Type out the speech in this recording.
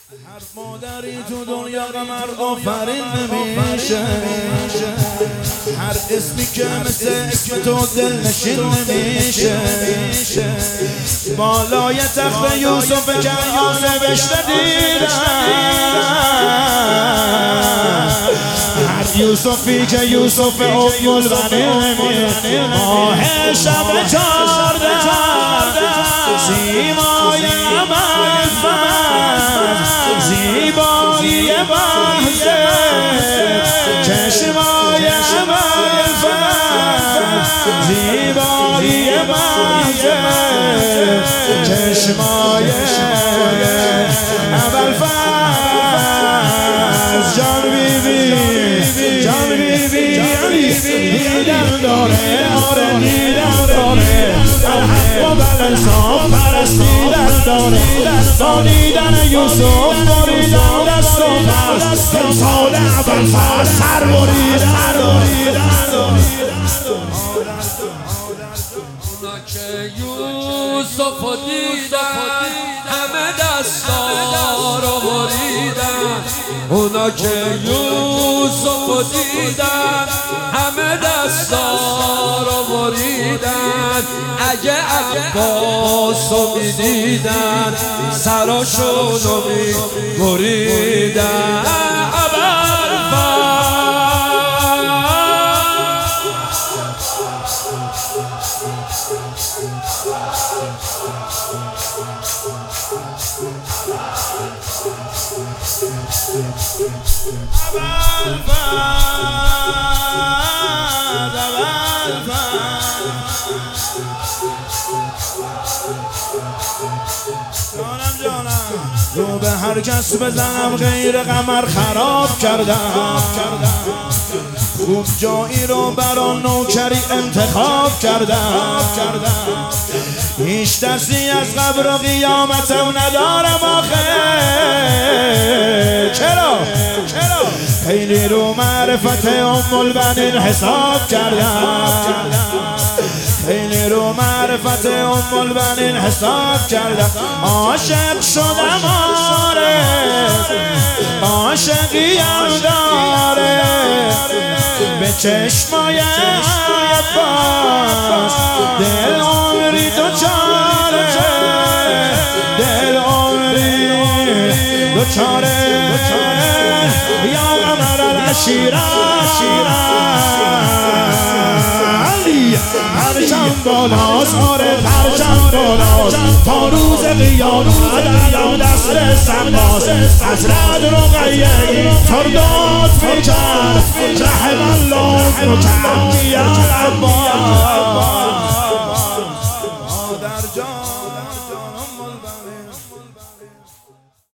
هر مادری تو دنیا قمر آفرین نمیشه، هر اسمی که مثل اسم تو دل نشین نمیشه. بالای تخت یوسف کنعان نوشته دیدم، هر یوسفی که یوسف ام البنین ماه شب 14 سیمای زیبایی بحثه چشمای زیبایی بحثه چشمای ابوالفضل جان بیبی دیدن داره دیدن داره الحق و بالانصاف پرستیدن داره با دیدن یوسف بریدن دست و پس تمثال ابوالفضل سر بریدن اونا که یوسف دیدن همه دستا رو بریدن، اونا که یوسف دیدن همه دستا رو بریدن. اگه عباس رو میدیدن سراشون رو میبریدن. رو به هر کس بزنم غیر قمر خراب کردم، خوب جایی رو برا نوکری انتخاب کردم. هیچ ترسی از قبر و قیامتم ندارم آخه. چرا؟ خیلی رو معرفت ام البنین حساب کردم، خیلی رو معرفت ام البنین حساب کردم. عاشق شدم آره عاشقیم داره به چشمای عباس دل عمری دوچاره، دل عمری دوچاره یا قمر العشیره. پرچم بالاست آره پرچم بالاست تا روز قیامت الان دست سماست. از رد رقیه ترداد میکرد رحم الله مکرم یا عباس. مادر جان